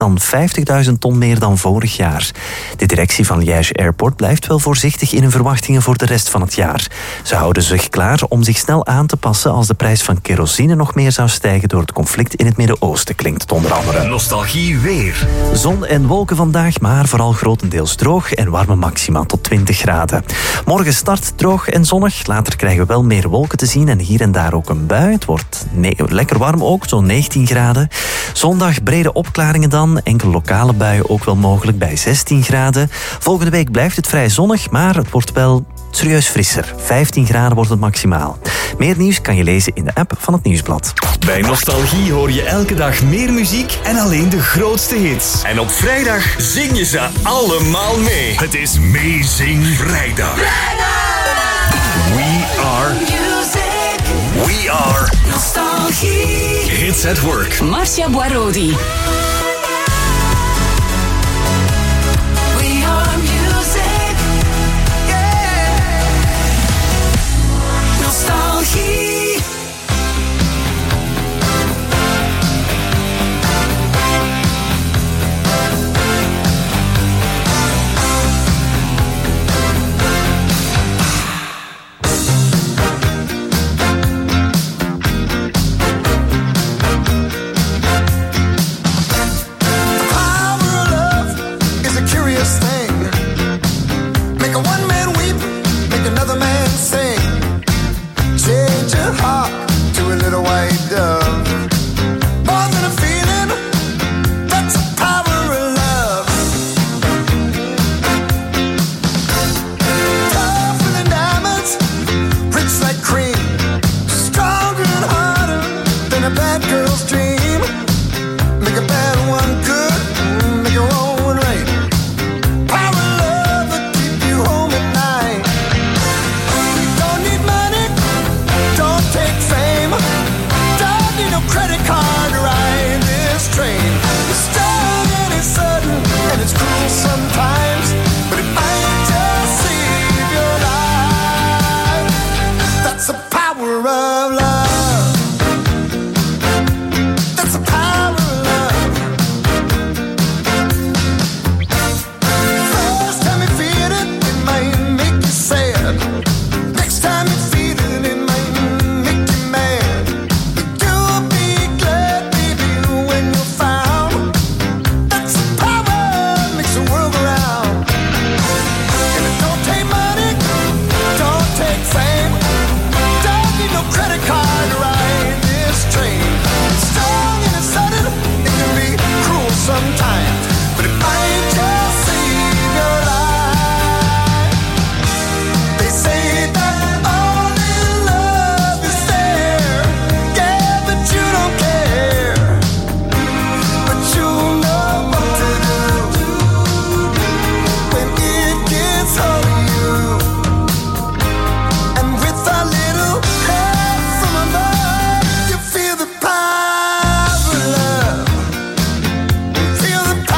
dan 50.000 ton meer dan vorig jaar. De directie van Liège Airport blijft wel voorzichtig in hun verwachtingen voor de rest van het jaar. Ze houden zich klaar om zich snel aan te passen als de prijs van kerosine nog meer zou stijgen door het conflict in het Midden-Oosten, klinkt het onder andere. Nostalgie weer. Zon en wolken vandaag, maar vooral grotendeels droog en warme maxima tot 20 graden. Morgen start droog en zonnig. Later krijgen we wel meer wolken te zien en hier en daar ook een bui. Het wordt lekker warm ook, zo'n 19 graden. Zondag brede opklaringen dan. Enkele lokale buien ook wel mogelijk bij 16 graden. Volgende week blijft het vrij zonnig, maar het wordt wel serieus frisser. 15 graden wordt het maximaal. Meer nieuws kan je lezen in de app van het Nieuwsblad. Bij Nostalgie hoor je elke dag meer muziek en alleen de grootste hits. En op vrijdag zing je ze allemaal mee. Het is Meezing Vrijdag. We are music. We are Nostalgie. Hits at Work. Marcia Boarodi. Feel the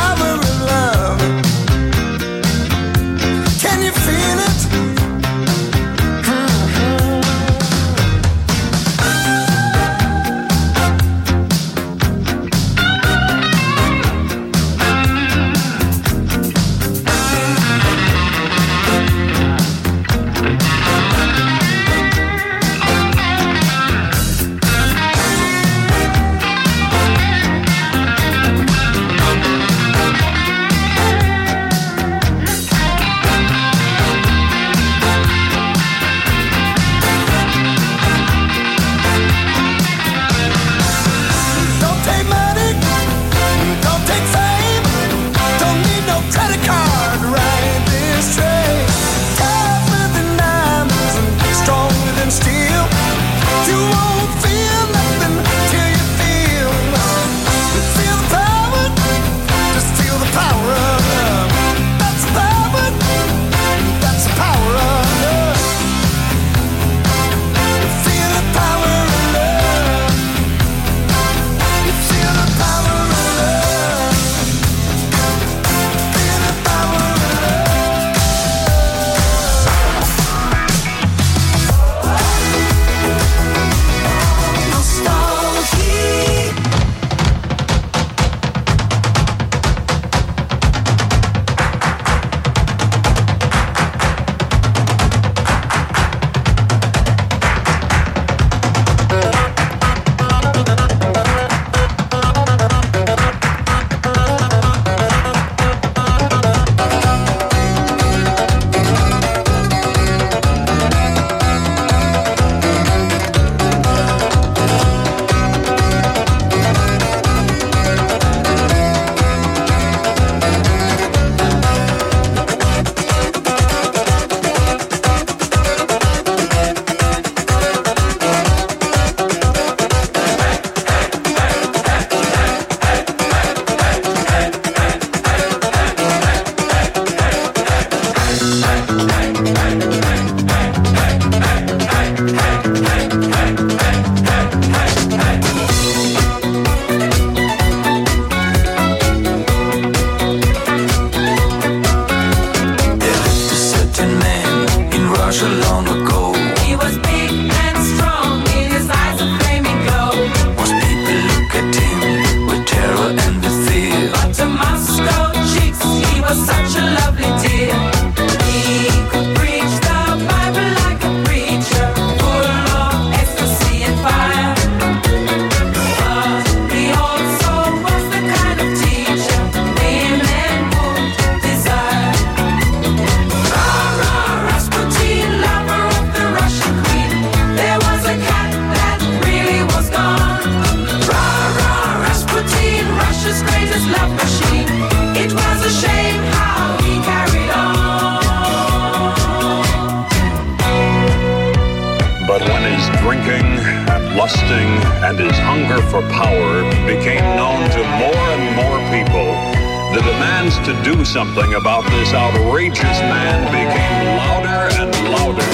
drinking and lusting and his hunger for power became known to more and more people, the demands to do something about this outrageous man became louder and louder.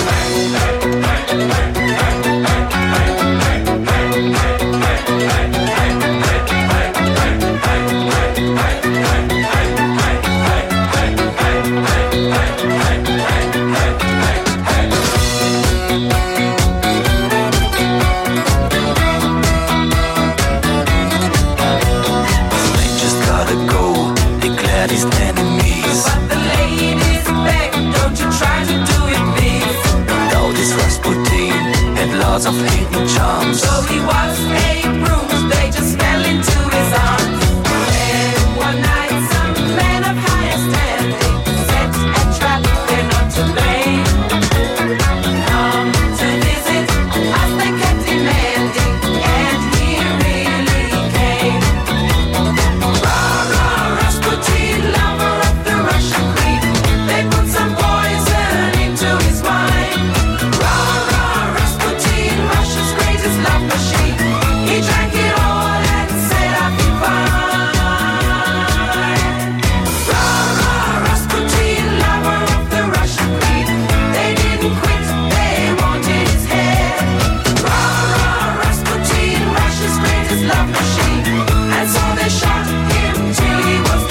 His enemies. But the ladies beg, don't you try to do it, please. Now this Rasputin had lots of hidden charms. So he was a bruise, they just fell into his arms. And one night some men of higher standing set a trap, they're not to blame. Come to visit us, they kept demanding, and he really came. Rah, rah, Rasputin, lover of the Russian queen. They put some poison into his wine. Rah, rah, Rasputin, Russia's greatest love machine. He drank it all and said, I feel fine. Rah, rah, Rasputin, lover of the Russian queen. They didn't quit, they wanted his head. Rah, rah, Rasputin, Russia's greatest love machine. And so they shot him till he was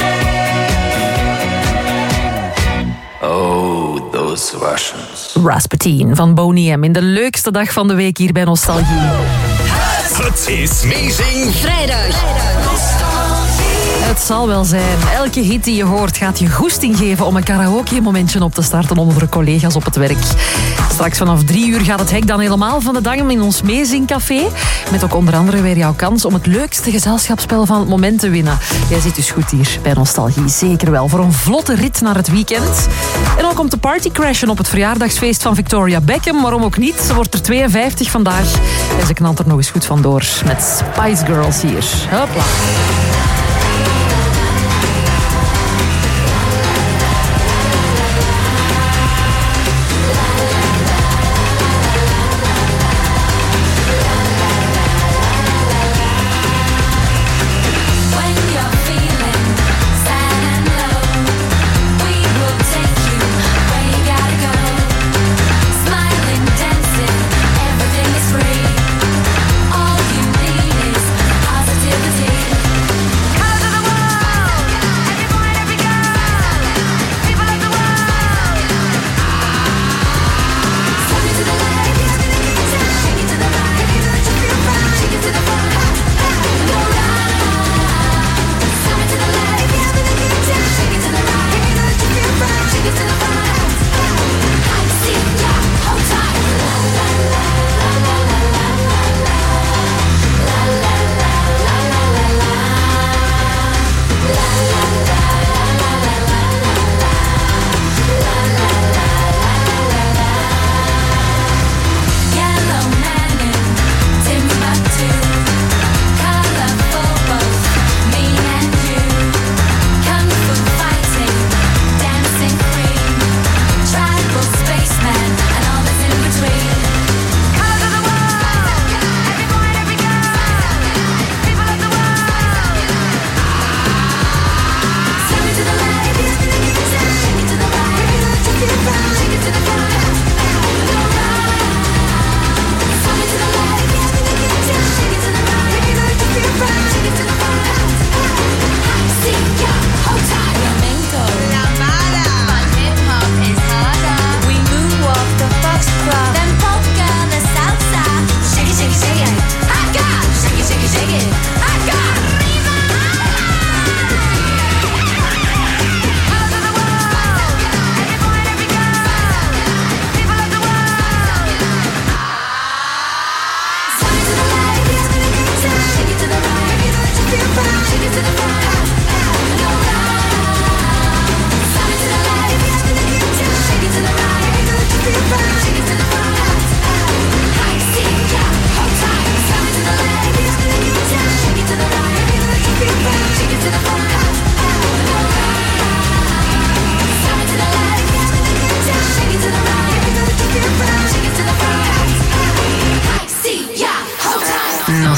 dead. Oh, those Russians. Rasputin van Boney M. in de leukste dag van de week hier bij Nostalgie. Het is Amazing Vrijdag. Het zal wel zijn. Elke hit die je hoort gaat je goesting geven om een karaoke-momentje op te starten onder de collega's op het werk. Straks vanaf 3 uur gaat het hek dan helemaal van de dam in ons Meezingcafé. Met ook onder andere weer jouw kans om het leukste gezelschapsspel van het moment te winnen. Jij zit dus goed hier bij Nostalgie. Zeker wel. Voor een vlotte rit naar het weekend. En ook om te partycrashen op het verjaardagsfeest van Victoria Beckham. Waarom ook niet? Ze wordt er 52 vandaag. En ze knalt er nog eens goed vandoor. Met Spice Girls hier. Hopla. Everything is free. All you need is positivity.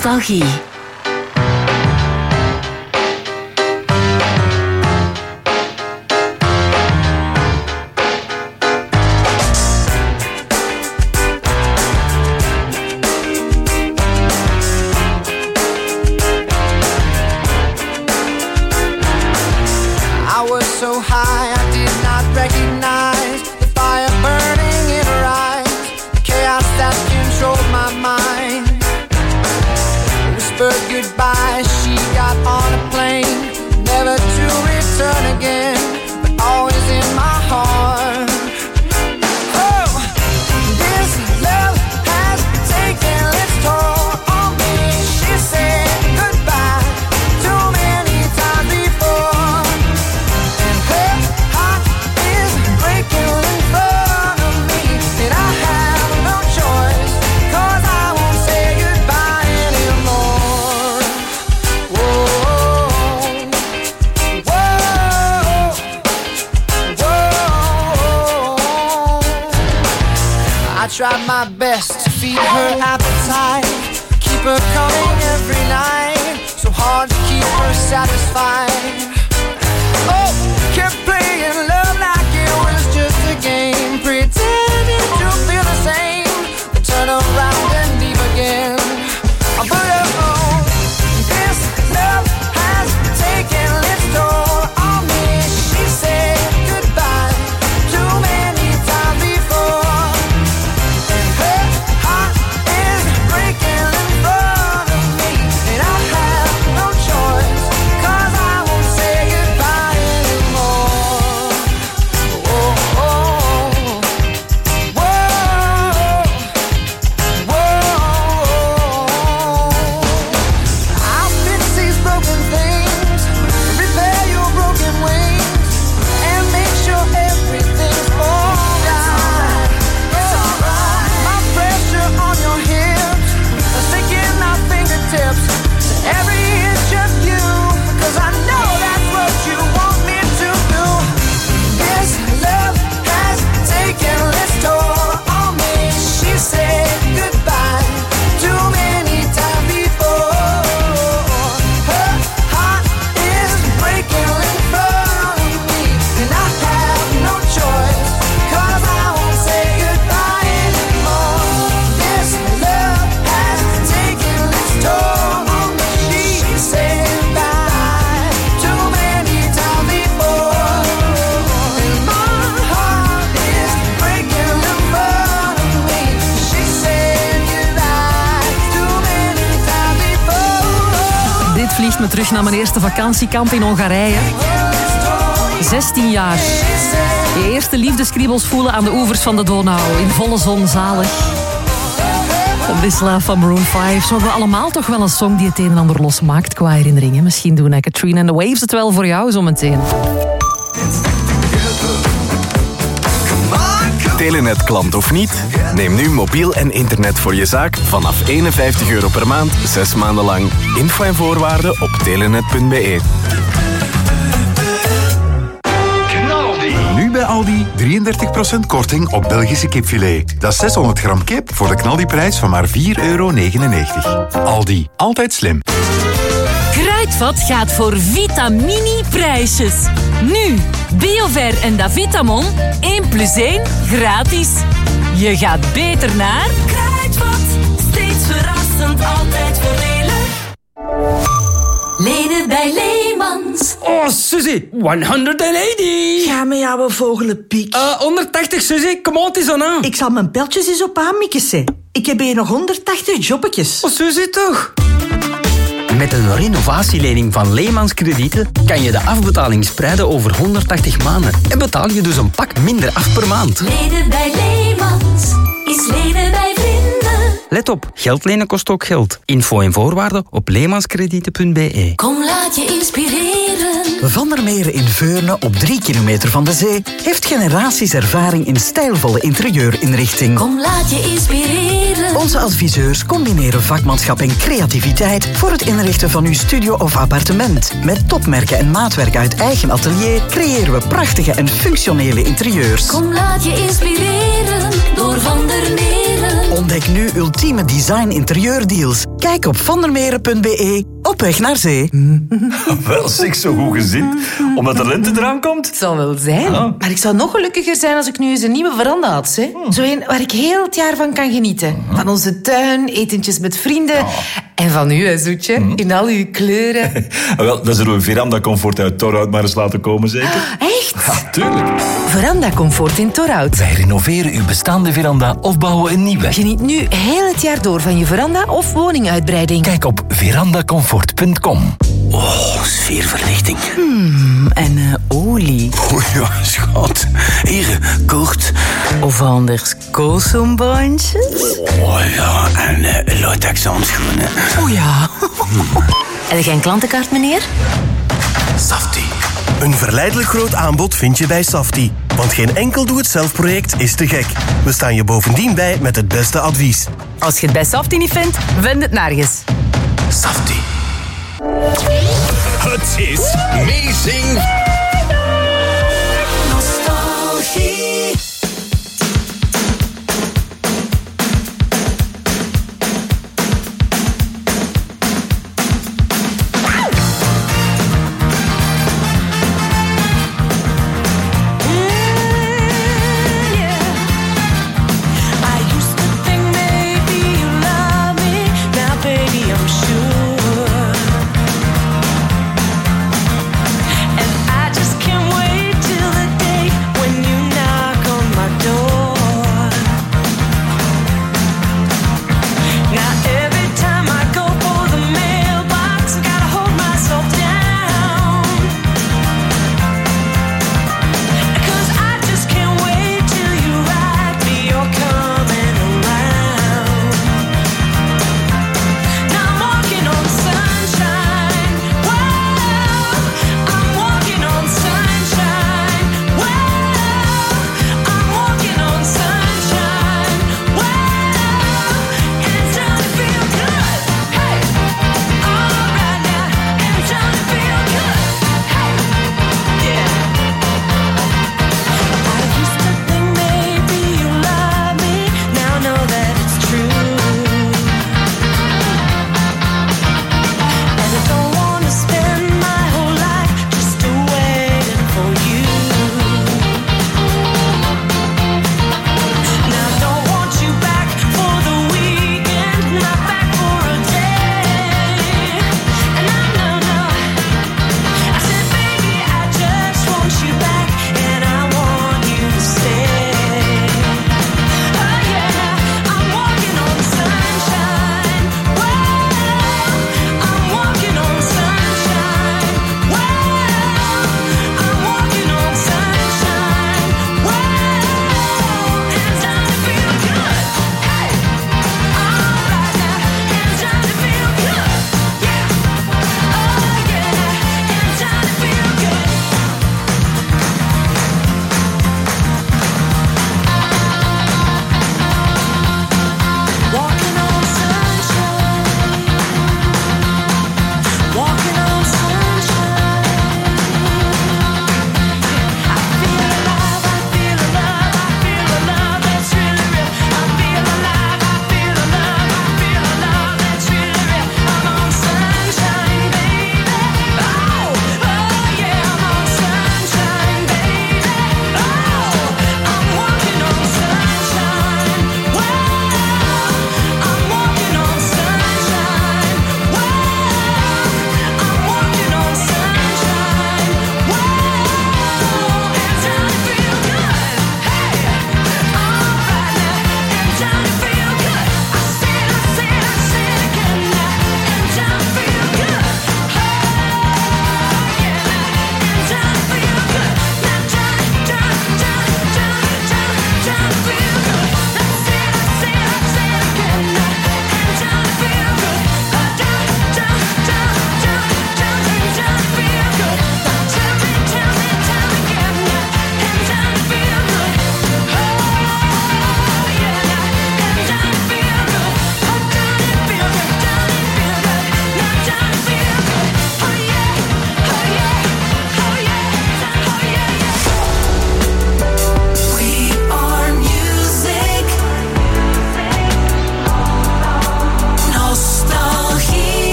Nostalgie. Tried my best to feed her appetite, keep her coming every night, so hard to keep her satisfied. Oh, kept playing love like it was just a game, pretending to feel the same, then turn around and leave again. But oh, this love has taken its toll on me. She said goodbye too many times before. Me terug naar mijn eerste vakantiekamp in Hongarije. 16 jaar. Je eerste liefdeskriebels voelen aan de oevers van de Donau. In volle zon, zalig. This Love van Maroon 5. Zo hebben we allemaal toch wel een song die het een en ander losmaakt qua herinneringen. Misschien doen Katrina and the Waves het wel voor jou zometeen. Telenet-klant of niet? Neem nu mobiel en internet voor je zaak vanaf €51 per maand, 6 maanden lang. Info en voorwaarden op telenet.be. Nu bij Aldi 33% korting op Belgische kipfilet. Dat is 600 gram kip voor de knaldiprijs van maar €4,99. Aldi, altijd slim. Kruidvat gaat voor Vitamini-prijsjes. Nu, Biover en Davitamon, 1 + 1 gratis. Je gaat beter naar Kruidvat. Steeds verrassend, altijd voordelig. Lenen bij Leemans. Oh, Suzy, 180. Ga met jouw vogelenpiek. 180, Suzy, kom op, het is aan. Ik zal mijn pijltjes eens op aanmikken. Ik heb hier nog 180 jobbetjes. Oh, Suzy, toch? Met een renovatielening van Leemans Kredieten kan je de afbetaling spreiden over 180 maanden. En betaal je dus een pak minder af per maand. Lenen bij Leemans is lenen bij vrienden. Let op, geld lenen kost ook geld. Info en voorwaarden op leemanskredieten.be. Kom, laat je inspireren. Van der Meren in Veurne, op 3 kilometer van de zee, heeft generaties ervaring in stijlvolle interieurinrichting. Kom, laat je inspireren. Onze adviseurs combineren vakmanschap en creativiteit voor het inrichten van uw studio of appartement. Met topmerken en maatwerk uit eigen atelier creëren we prachtige en functionele interieurs. Kom, laat je inspireren door Van der Meren. Ontdek nu ultieme design interieurdeals Kijk op vandermeren.be. Op weg naar zee. Wel, zeg, zo goed gezind. Omdat de lente eraan komt. Het zal wel zijn. Ja. Maar ik zou nog gelukkiger zijn als ik nu eens een nieuwe veranda had. Hè? Zo een waar ik heel het jaar van kan genieten. Van onze tuin, etentjes met vrienden. En van u, hè, Zoetje. In al uw kleuren. Wel, dan zullen we Veranda Comfort uit Torhout maar eens laten komen, zeker? Echt? Ja, tuurlijk. Veranda Comfort in Torhout. Wij renoveren uw bestaande veranda of bouwen een nieuwe. Geniet nu heel het jaar door van je veranda of woninguitbreiding. Kijk op verandacomfort.com. Oh, sfeerverlichting. En olie. Oh ja, schat. Hier, kort. Of anders koolsomboontjes. Oh ja, en latex handschoenen. Oh ja. Heb je geen klantenkaart, meneer? Safti. Een verleidelijk groot aanbod vind je bij Safti. Want geen enkel doe-het-zelf-project is te gek. We staan je bovendien bij met het beste advies. Als je het bij Safti niet vindt, vind het nergens. Safti. Het is Meezing. Nostalgie. And I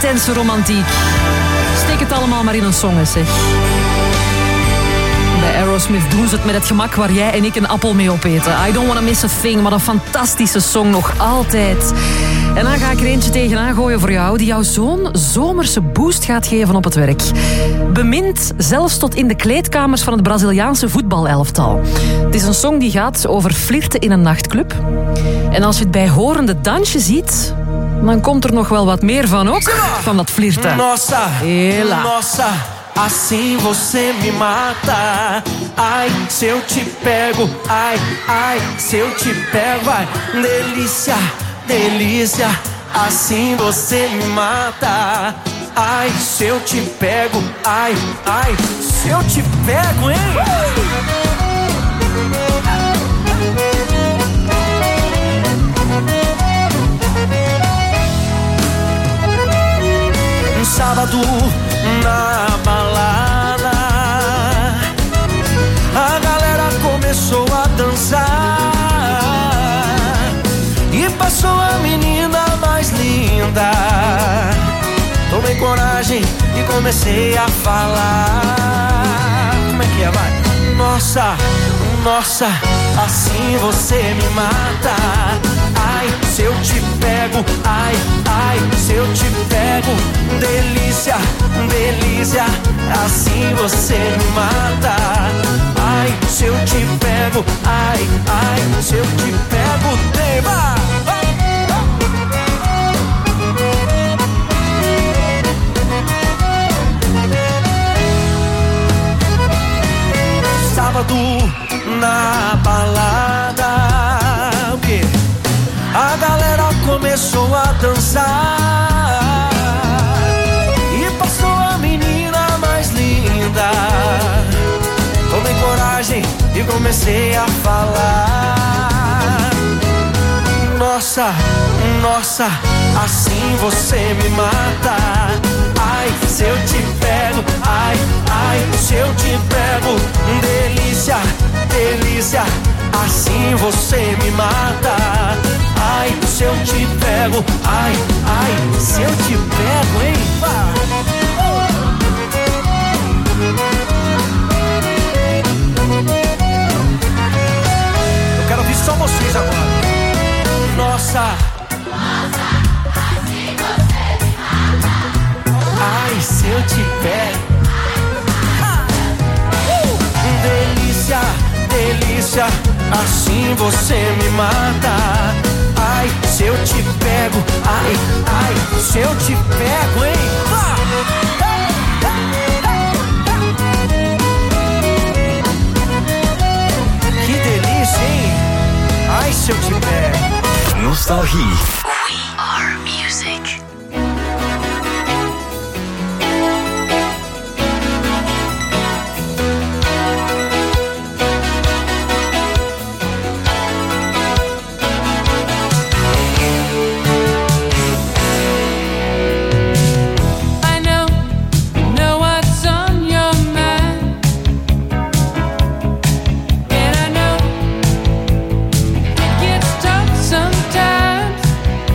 intense romantiek. Steek het allemaal maar in een song, zeg. Bij Aerosmith doen ze het met het gemak waar jij en ik een appel mee opeten. I Don't Wanna Miss a Thing, wat een fantastische song nog altijd. En dan ga ik er eentje tegenaan gooien voor jou, die jou zo'n zomerse boost gaat geven op het werk. Bemind zelfs tot in de kleedkamers van het Braziliaanse voetbalelftal. Het is een song die gaat over flirten in een nachtclub. En als je het bijhorende dansje ziet, dan komt er nog wel wat meer van ook, van dat flirten. Nossa, Hela. nossa, assim você me mata. Ai, se eu te pego, ai, ai, se eu te pego, ai, delícia, delícia, assim você me mata. Ai, se eu te pego, ai, ai, se eu te pego, hein? Sábado na balada, a galera começou a dançar e passou a menina mais linda. Tomei coragem e comecei a falar. Como é que é, vai? Nossa, nossa, assim você me mata. Ai, se eu te pego, ai, ai, se eu te pego, delícia, delícia, assim você me mata. Ai, se eu te pego, ai, ai, se eu te pego, tema. Sábado na balada, o quê? A galera começou a dançar e passou a menina mais linda. Tomei coragem e comecei a falar. Nossa, nossa, assim você me mata. Ai, se eu te pego, ai, ai, se eu te pego, delícia, delícia, assim você me mata. Ai, se eu te pego, ai, ai, se eu te pego, hein? Eu quero ouvir só vocês agora. Nossa, assim você me mata. ai, se eu te pego, delícia, delícia, assim você me mata. Ai, se eu te pego, ai, ai, se eu te pego, hein? Que delícia, hein? Ai, se eu te pego. Nostalgie. We are music. Sometimes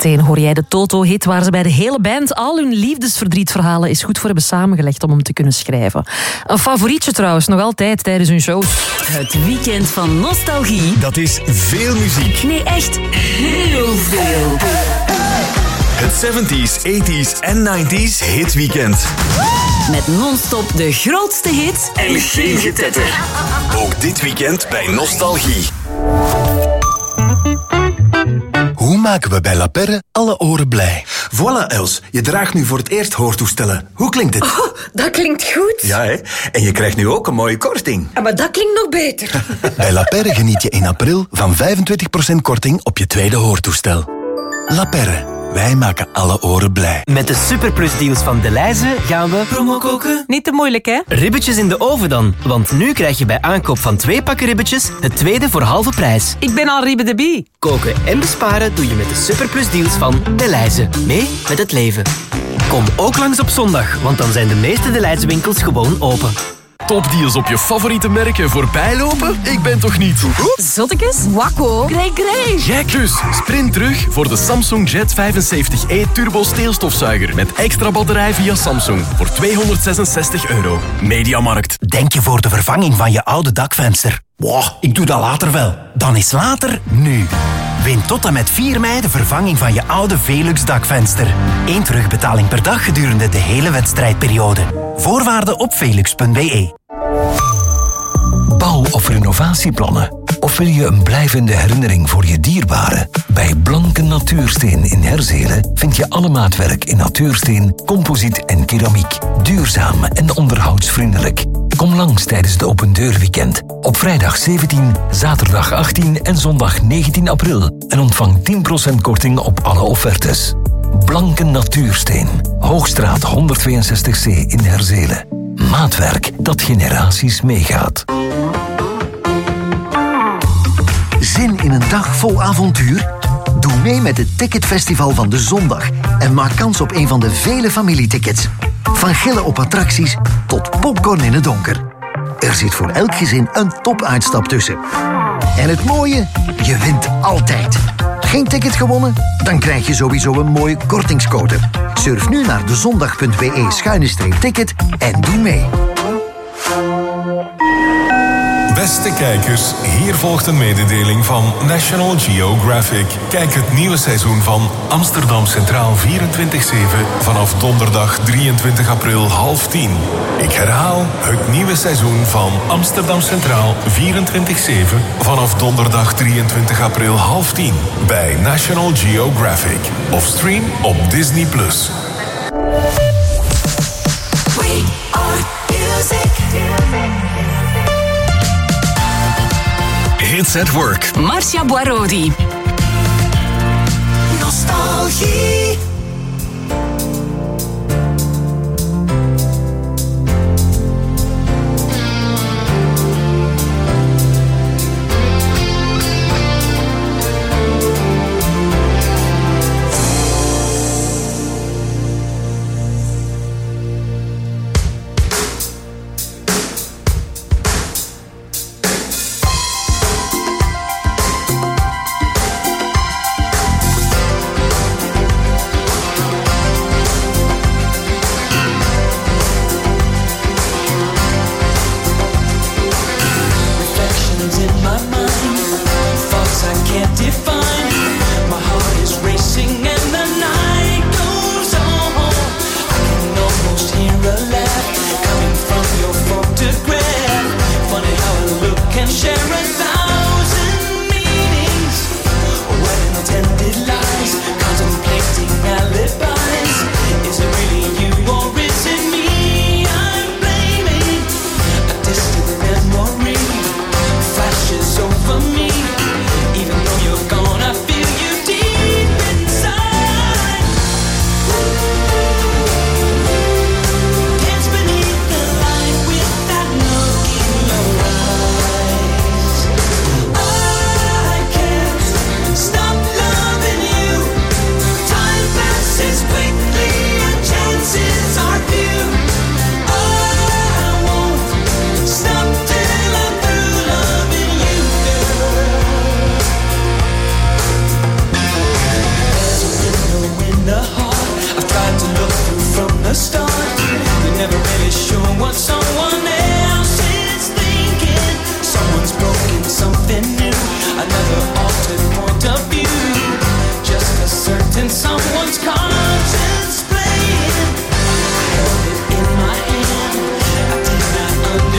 Zometeen hoor jij de Toto-hit waar ze bij de hele band al hun liefdesverdrietverhalen eens goed voor hebben samengelegd om hem te kunnen schrijven. Een favorietje trouwens, nog altijd tijdens hun shows. Het weekend van nostalgie. Dat is veel muziek. Nee, echt heel veel. Het 70s, 80s en 90s hitweekend. Met non-stop de grootste hits En geen getetter. Ook dit weekend bij Nostalgie. Hoe maken we bij La Perre alle oren blij? Voilà, Els. Je draagt nu voor het eerst hoortoestellen. Hoe klinkt het? Oh, dat klinkt goed. Ja, hè? En je krijgt nu ook een mooie korting. Maar dat klinkt nog beter. Bij La Perre geniet je in april van 25% korting op je tweede hoortoestel. La Perre. Wij maken alle oren blij. Met de superplusdeals van Delhaize gaan we... Promo koken? Niet te moeilijk, hè? Ribbetjes in de oven dan. Want nu krijg je bij aankoop van 2 pakken ribbetjes het tweede voor halve prijs. Ik ben al Ribbe de Bie. Koken en besparen doe je met de superplusdeals van Delhaize. Mee met het leven. Kom ook langs op zondag, want dan zijn de meeste Delhaize winkels gewoon open. Topdeals op je favoriete merken voorbijlopen? Ik ben toch niet... Zottekes? Wakko? Grey. Gek dus! Sprint terug voor de Samsung Jet 75e Turbo steelstofzuiger met extra batterij via Samsung voor €266. Mediamarkt. Denk je voor de vervanging van je oude dakvenster? Wow, ik doe dat later wel. Dan is later nu. Win tot en met 4 mei de vervanging van je oude Velux dakvenster. 1 terugbetaling per dag gedurende de hele wedstrijdperiode. Voorwaarden op velux.be. Bouw- of renovatieplannen? Of wil je een blijvende herinnering voor je dierbaren? Bij Blanke Natuursteen in Herzelen vind je alle maatwerk in natuursteen, composiet en keramiek. Duurzaam en onderhoudsvriendelijk. Kom langs tijdens de Open Deur Weekend. Op vrijdag 17, zaterdag 18 en zondag 19 april. En ontvang 10% korting op alle offertes. Blanke Natuursteen. Hoogstraat 162C in Herzelen. Maatwerk dat generaties meegaat. Zin in een dag vol avontuur? Doe mee met het Ticketfestival van de zondag en maak kans op een van de vele familietickets. Van gillen op attracties tot popcorn in het donker. Er zit voor elk gezin een topuitstap tussen. En het mooie? Je wint altijd. Geen ticket gewonnen? Dan krijg je sowieso een mooie kortingscode. Surf nu naar dezondag.be/ticket en doe mee. Beste kijkers, hier volgt een mededeling van National Geographic. Kijk het nieuwe seizoen van Amsterdam Centraal 24/7 vanaf donderdag 23 april 9:30. Ik herhaal, het nieuwe seizoen van Amsterdam Centraal 24/7 vanaf donderdag 23 april 9:30 bij National Geographic. Of stream op Disney+. We are music. Hits at Work. Marcia Boarodi. Nostalgie.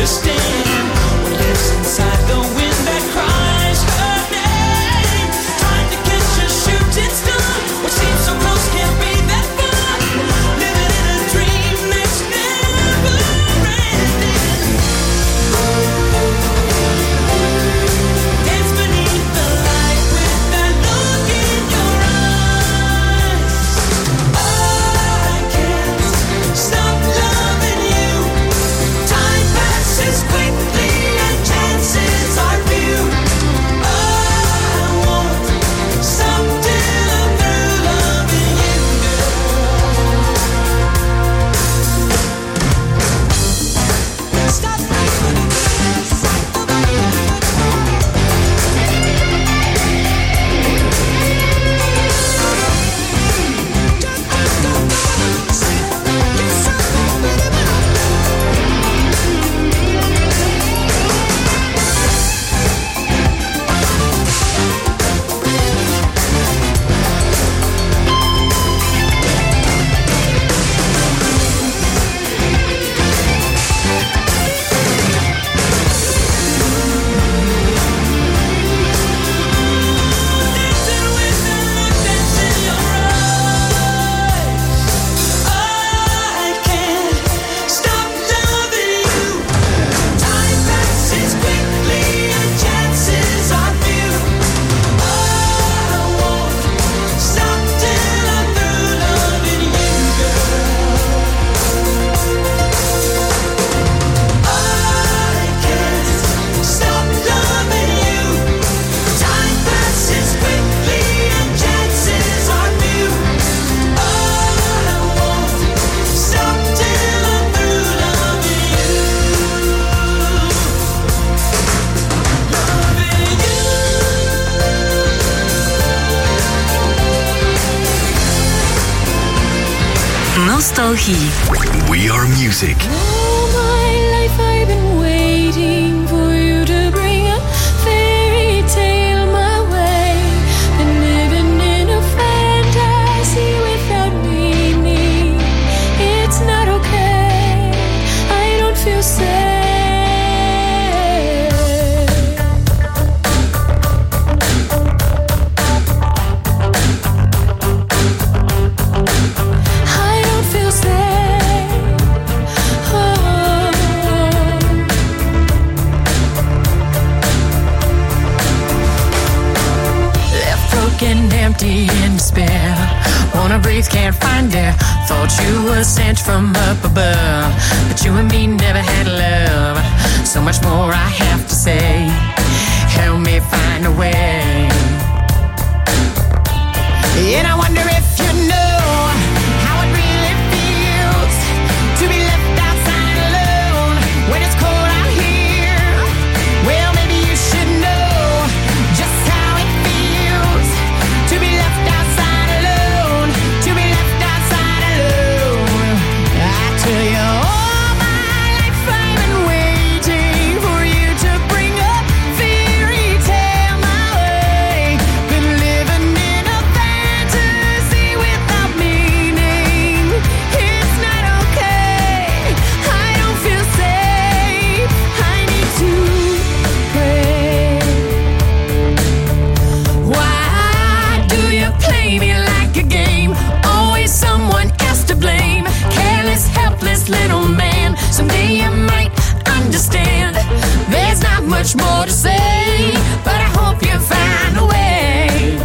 understand what lives inside the wind that cries her name. Trying to catch a shooting star, what seems so close can't be that far. Living in a dream that's never ending. Dance beneath the light with that look in your eyes. I can't stop loving you. Time passes quickly and chances are few. I won't stop till I'm through loving you, girl. Stop loving you. Nostalgie. We are music. All my life I've been waiting for you to bring a fairy tale my way. Been living in a fantasy without meaning. It's not okay. I don't feel safe. I don't feel safe. Oh. Left broken, empty, in despair. Wanna breathe, can't find air. Thought you were sent from up above, but you and me never had love. So much more I have to say. Help me find a way. And I wonder if you know how it really feels to be left outside alone when it's cold out here. Well, maybe you should know just how it feels to be left outside alone, to be left outside alone. I tell you, all my life I've been waiting for you to bring a fairy tale my way. Been living in a fantasy without meaning. It's not okay. I don't feel safe. I need to pray. Why do you play me like a game? Always someone else to blame. Careless, helpless little man. Someday you might understand. There's not much more to say, but I hope you find a way.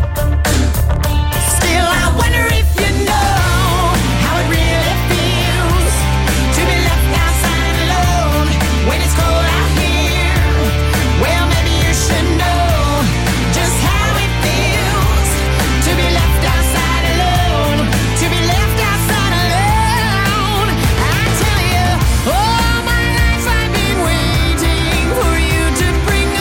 Still, I wonder if you know how it really feels to be left outside alone when it's cold out here. Well, maybe you should know just how it feels to be left outside alone, to be left outside alone. I tell you, all my life I've been waiting for you to bring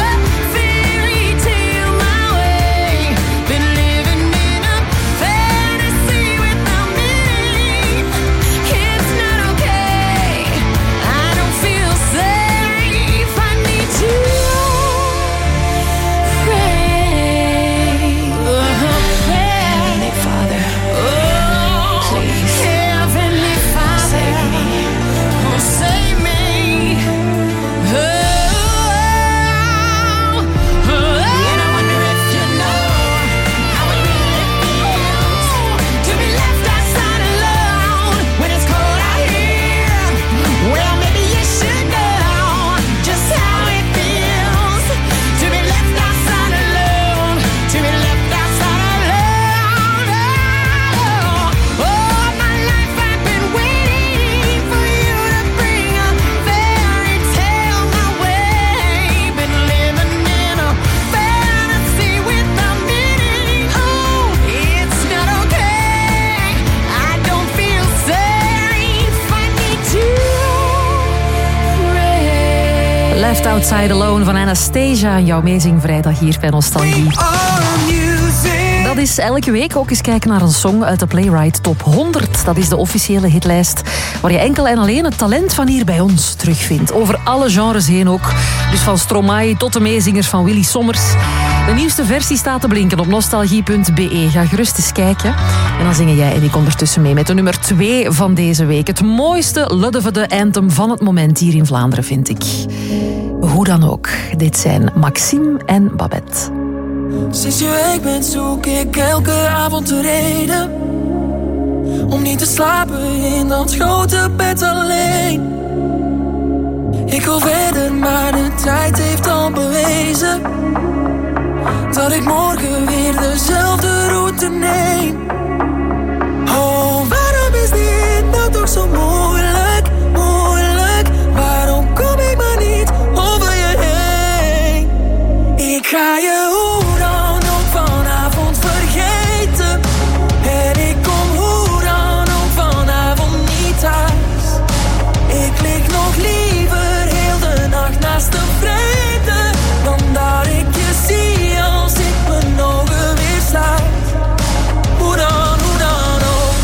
Left Outside Alone van Anastasia. Jouw Amazing Vrijdag hier bij Nostalgie. Dat is elke week ook eens kijken naar een song uit de Playwright Top 100. Dat is de officiële hitlijst waar je enkel en alleen het talent van hier bij ons terugvindt. Over alle genres heen ook. Dus van Stromae tot de meezingers van Willy Sommers. De nieuwste versie staat te blinken op nostalgie.be. Ga gerust eens kijken. En dan zingen jij en ik ondertussen mee met de nummer 2 van deze week. Het mooiste luddevende anthem van het moment hier in Vlaanderen, vind ik. Hoe dan ook. Dit zijn Maxime en Babette. Sinds je weg bent zoek ik elke avond de reden om niet te slapen in dat grote bed alleen. Ik wil verder, maar de tijd heeft al bewezen dat ik morgen weer dezelfde route neem. Oh, waarom is dit nou toch zo moeilijk, moeilijk? Waarom kom ik maar niet over je heen? Ik ga je hoe dan ook vanavond vergeten. En ik kom hoe dan ook vanavond niet thuis. Ik lig nog liever heel de nacht naast een vreemde dan dat ik je zie als ik mijn ogen weer sluit. Hoe dan ook.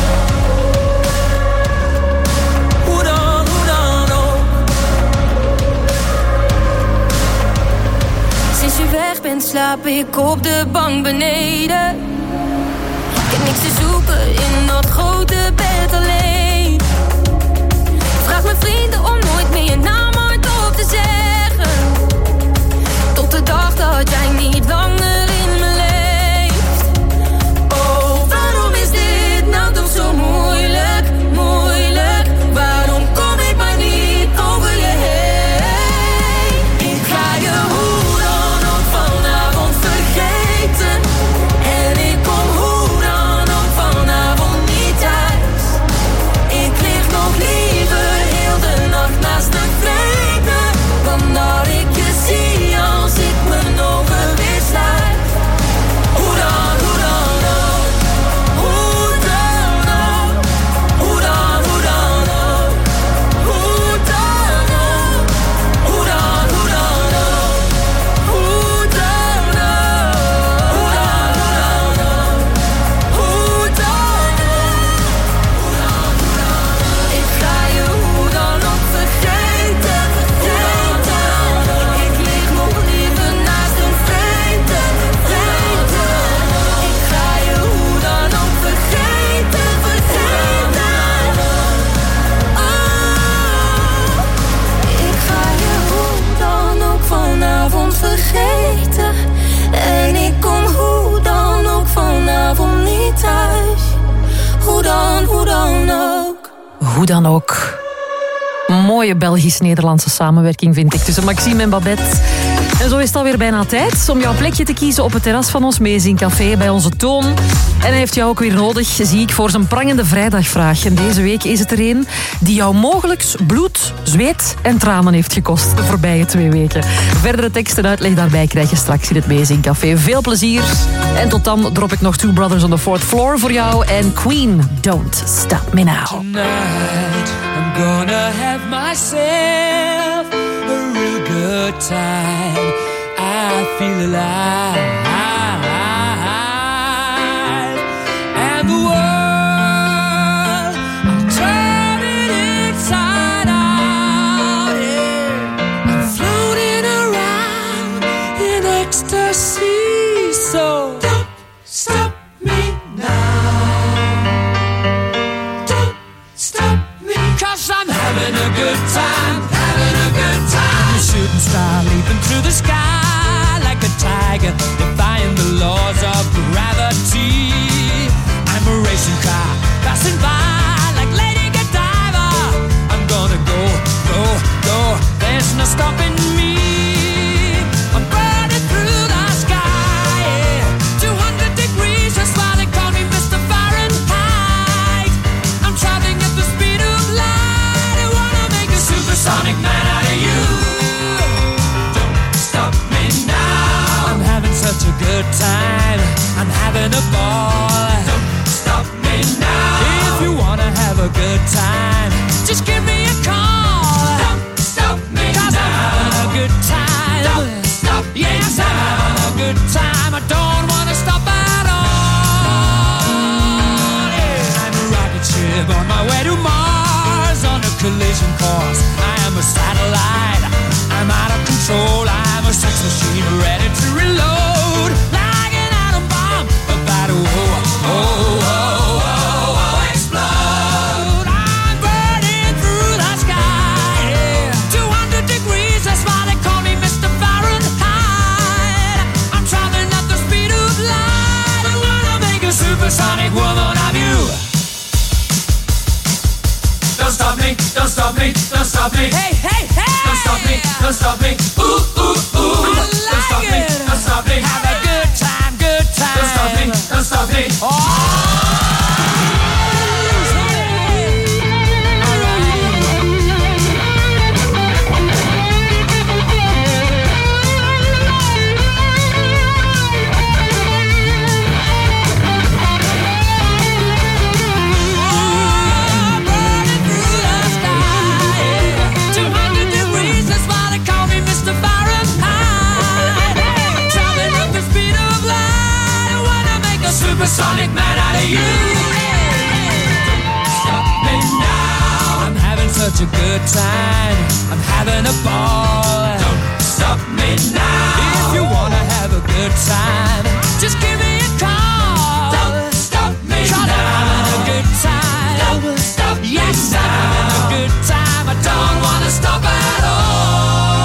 Hoe dan ook. Sinds je weg bent slaap ik op de bank beneden. Ik heb niks te zoeken in dat grote bed alleen. Vraag mijn vrienden om nooit meer je naam hardop te zeggen. Tot de dag dat jij niet langer in me leeft. Oh, waarom is dit nou toch zo moeilijk, moeilijk? Waarom kom ik maar niet over je heen? Ik ga je hoe dan ook vanavond vergeten. En ik kom hoe dan ook vanavond niet thuis. Ik lig nog liever heel de nacht naast een vreemde dan dat ik je zie als ik mijn ogen weer sluit. Hoe dan ook. Hoe dan ook. Hoe dan ook. Hoe dan ook. Hoe dan ook. Hoe dan ook. Hoe dan ook. Ik ga je hoe dan ook vergeten. Ik lig nog liever naast een vreemde. Ik ga je hoe dan ook vergeten. Ik ga je hoe dan ook vanavond vergeten. En ik kom hoe dan ook vanavond niet thuis. Hoe dan ook. Hoe dan ook. Mooie Belgisch-Nederlandse samenwerking vind ik tussen Maxime en Babette. En zo is het alweer bijna tijd om jouw plekje te kiezen op het terras van ons Meezingcafé bij onze Toon. En hij heeft jou ook weer nodig, zie ik, voor zijn prangende vrijdagvraag. En deze week is het er een die jou mogelijk bloed, zweet en tranen heeft gekost de voorbije 2 weken. Verdere tekst en uitleg daarbij krijg je straks in het Meezingcafé. Veel plezier. En tot dan drop ik nog Two Brothers on the Fourth Floor voor jou. En Queen, Don't Stop Me Now. Tonight I'm gonna have myself a real good time. I feel alive. And the world, I'm turning inside out. Yeah. I'm floating around in ecstasy. So don't stop me now. Don't stop me. 'Cause I'm having a good time, having a good time. Shooting star leaping through the sky like a tiger, defying the laws of gravity. I'm a racing car passing by like Lady Godiva. I'm gonna go, go, go. There's no stopping me. I'm burning through the sky, yeah. 200 degrees, that's why they call me Mr. Fahrenheit. I'm traveling at the speed of light. I wanna make a supersonic man out of you. Don't stop me now. I'm having such a good time. I'm having a ball. Don't stop me now. If you wanna have a good time, just give me a call. Don't stop me now. I'm having a stop me. Hey, hey, hey. Don't stop me, don't stop me. Ooh, ooh, ooh. I like don't stop me, don't stop me. Have a good time, good time. Don't stop me, don't stop me. Oh. Supersonic man out of you. Stop me now. I'm having such a good time. I'm having a ball. Don't stop me now. If you wanna have a good time, just give me a call. Don't stop me now. I'm having a good time. Don't stop me now. Yes, I'm having a good time. I don't wanna stop at all.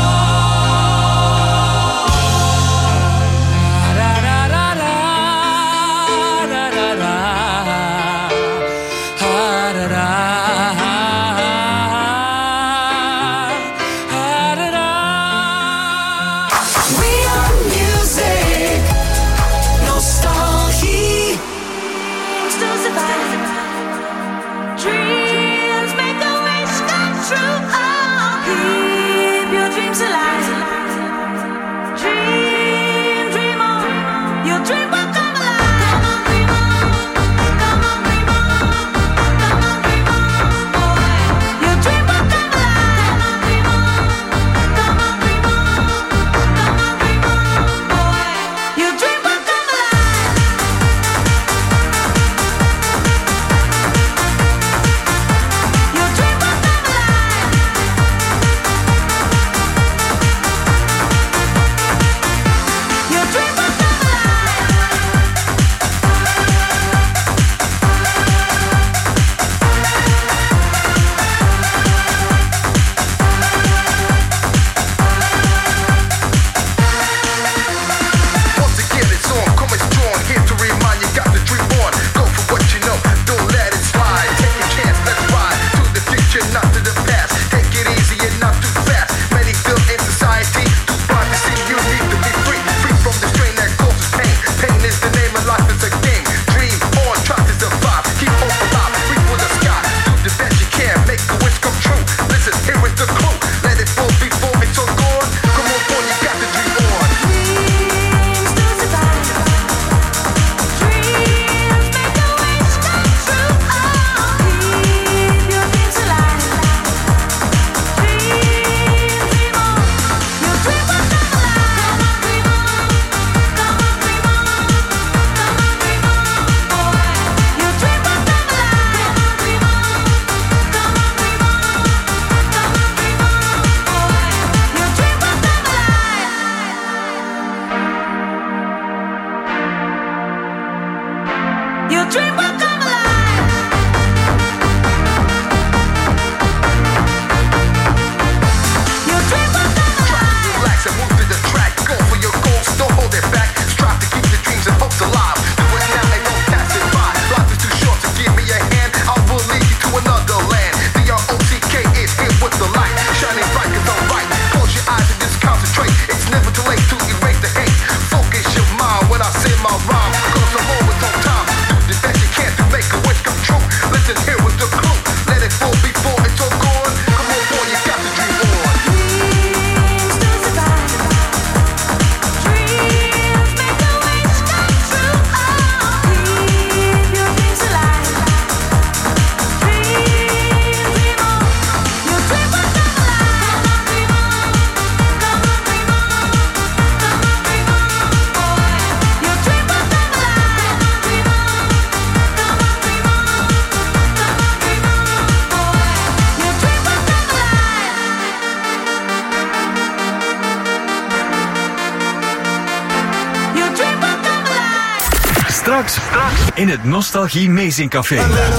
Straks in het Nostalgie Meezingcafé.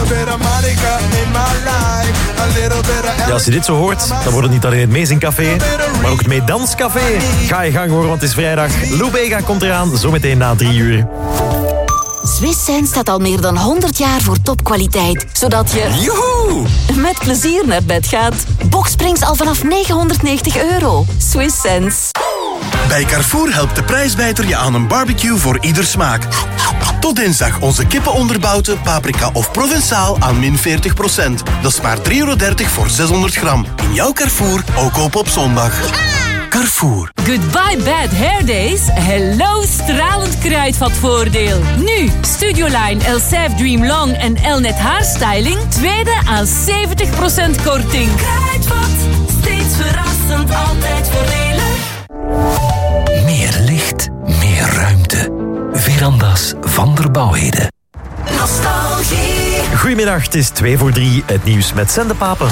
Ja, als je dit zo hoort, dan wordt het niet alleen het Meezingcafé, maar ook het Meedanscafé. Ga je gang hoor, want het is vrijdag. Lou Bega komt eraan, zometeen na 3 uur. Swiss Sense staat al meer dan 100 jaar voor topkwaliteit, zodat je... Joehoe! Met plezier naar bed gaat. Boxsprings al vanaf €990. Swiss Sense. Bij Carrefour helpt de prijsbijter je aan een barbecue voor ieder smaak. Tot dinsdag onze kippenonderbouten, paprika of Provençaal aan min 40%. Dat is maar €3,30 voor 600 gram. In jouw Carrefour, ook op zondag. Carrefour. Goodbye bad hair days. Hello stralend kruidvatvoordeel. Nu Studioline Elseve Dream Long en Elnet haarstyling. Tweede aan 70% korting. Kruidvat, steeds verrassend, altijd voordelig. Meer licht, meer ruimte. Veranda's van der Bouwheden. Nostalgie. Goedemiddag, het is 2:45. Het nieuws met Sen de Papen.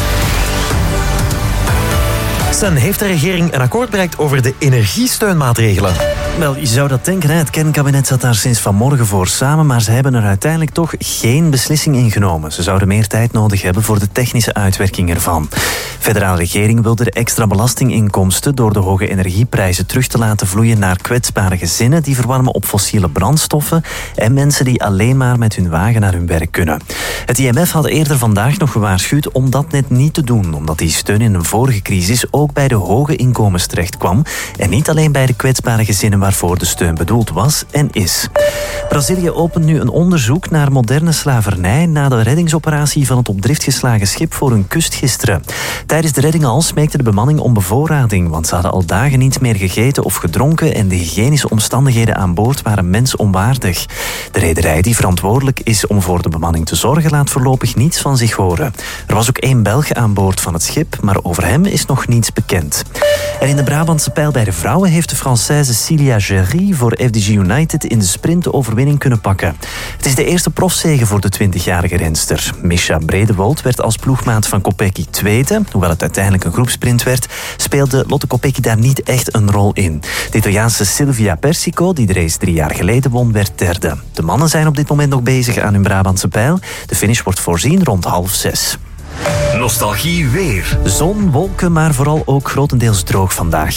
Sen, heeft de regering een akkoord bereikt over de energiesteunmaatregelen? Wel, je zou dat denken. Het kernkabinet zat daar sinds vanmorgen voor samen, maar ze hebben er uiteindelijk toch geen beslissing in genomen. Ze zouden meer tijd nodig hebben voor de technische uitwerking ervan. De federale regering wilde de extra belastinginkomsten door de hoge energieprijzen terug te laten vloeien naar kwetsbare gezinnen die verwarmen op fossiele brandstoffen en mensen die alleen maar met hun wagen naar hun werk kunnen. Het IMF had eerder vandaag nog gewaarschuwd om dat net niet te doen, omdat die steun in een vorige crisis ook bij de hoge inkomens terecht kwam en niet alleen bij de kwetsbare gezinnen waarvoor de steun bedoeld was en is. Brazilië opent nu een onderzoek naar moderne slavernij na de reddingsoperatie van het op drift geslagen schip voor hun kust gisteren. Tijdens de redding al smeekte de bemanning om bevoorrading, want ze hadden al dagen niet meer gegeten of gedronken en de hygiënische omstandigheden aan boord waren mensonwaardig. De rederij die verantwoordelijk is om voor de bemanning te zorgen laat voorlopig niets van zich horen. Er was ook 1 Belg aan boord van het schip, maar over hem is nog niets bekend. En in de Brabantse pijl bij de vrouwen heeft de Française Cilia Géry voor FDG United in de sprint de overwinning kunnen pakken. Het is de eerste profzege voor de 20-jarige renster. Misha Bredewold werd als ploegmaat van Kopecky tweede. Hoewel het uiteindelijk een groepsprint werd, speelde Lotte Kopecky daar niet echt een rol in. De Italiaanse Silvia Persico, die de race 3 jaar geleden won, werd derde. De mannen zijn op dit moment nog bezig aan hun Brabantse pijl. De finish wordt voorzien rond 5:30. Nostalgie weer. Zon, wolken, maar vooral ook grotendeels droog vandaag.